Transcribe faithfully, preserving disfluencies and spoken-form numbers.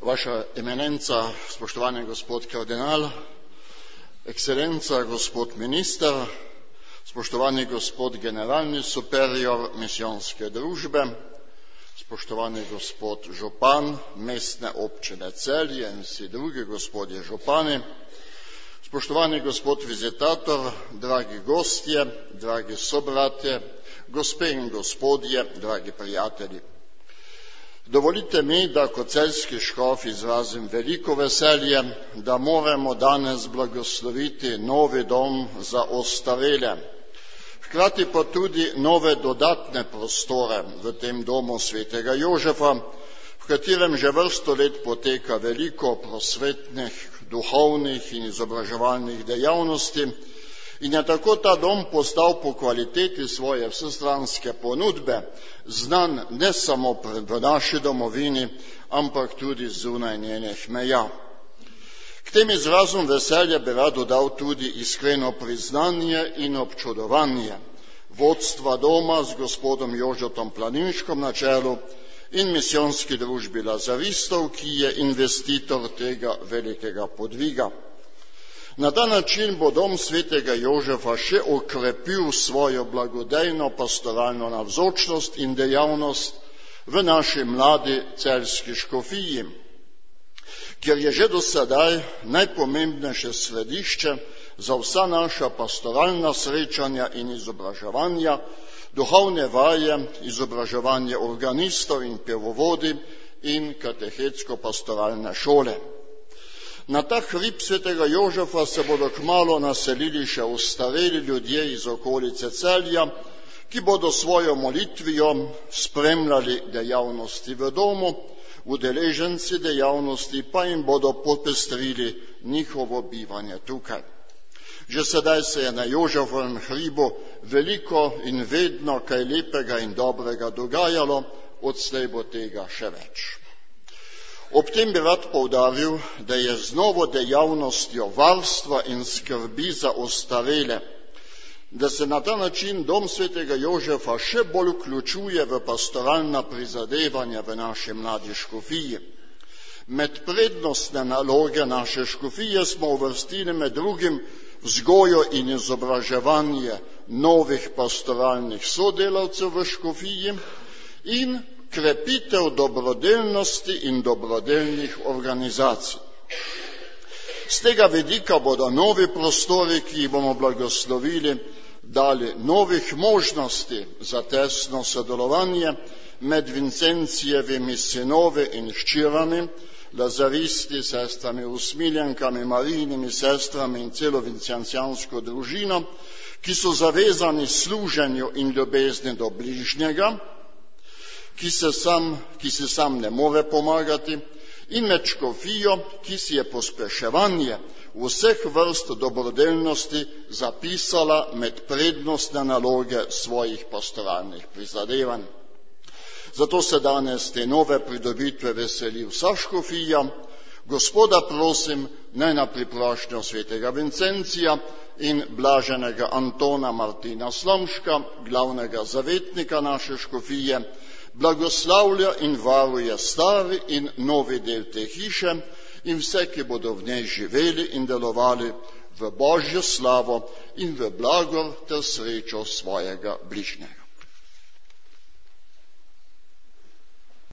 Vaša eminenca, spoštovani gospod kardinal, ekscelenca, gospod minister, spoštovani gospod generalni superior misijonske družbe, spoštovani gospod župan mestne občine Celje in vsi drugi gospodje župani, spoštovani gospod vizitator, dragi gostje, dragi sobratje, gospe in gospodje, dragi prijatelji. Dovolite mi, da kot celjski škof izrazim veliko veselje, da moramo danes blagosloviti novi dom za ostarele, hkrati pa tudi nove dodatne prostore v tem domu svetega Jožefa, v katerem že vrsto let poteka veliko prosvetnih, duhovnih in izobraževalnih dejavnosti in je tako ta dom postal po kvaliteti svoje vsestranske ponudbe znan ne samo v naši domovini, ampak tudi zunaj njenih meja. K tem izrazom veselja bi rad dodal tudi iskreno priznanje in občudovanje vodstva doma z gospodom Jožetom Planinškom na čelu in misijonski družbi Lazaristov, ki je investitor tega velikega podviga. Na ta način bo dom svetega Jožefa še okrepil svojo blagodejno pastoralno navzočnost in dejavnost v naši mladi celjski škofiji, kjer je že do sedaj najpomembnejše središče za vsa naša pastoralna srečanja in izobraževanja, duhovne vaje, izobraževanje organistov in pevovodi in katehetsko-pastoralne šole. Na ta hrib svetega Jožefa se bodo kmalu naselili še ostareli ljudje iz okolice Celja, ki bodo svojo molitvijo spremljali dejavnosti v domu, udeleženci dejavnosti pa jim bodo popestrili njihovo bivanje tukaj. Že sedaj se je na Jožefovem hribu veliko in vedno kaj lepega in dobrega dogajalo, odslej bo tega še več. Ob tem bi rad poudaril, da je z novo dejavnostjo varstva in skrbi za ostarele, da se na ta način dom svetega Jožefa še bolj vključuje v pastoralna prizadevanja v naši mladi škofiji. Med prednostne naloge naše škofije smo uvrstili med drugim vzgojo in izobraževanje novih pastoralnih sodelavcev v škofiji in krepitev dobrodelnosti in dobrodelnih organizacij. Z tega vidika bodo novi prostori, ki jih bomo blagoslovili, dali novih možnosti za tesno sodelovanje med Vincencijevimi sinovi in hčerami, lazaristi, sestrami usmiljenkami, Marijinimi sestrami in celo vincijansko družino, ki so zavezani služenju in ljubezni do bližnjega, ki se sam, ki si sam ne more pomagati, in med škofijo, ki si je pospeševanje vseh vrst dobrodelnosti zapisala med prednostne naloge svojih pastoralnih prizadevanj. Zato se danes te nove pridobitve veseli vsa škofija. Gospoda prosim, naj na priprošnjo svetega Vincencija in blaženega Antona Martina Slomška, glavnega zavetnika naše škofije, blagoslavlja in varuje stari in novi del te hiše in vse, ki bodo v njej živeli in delovali v Božjo slavo in v blagor ter srečo svojega bližnjega.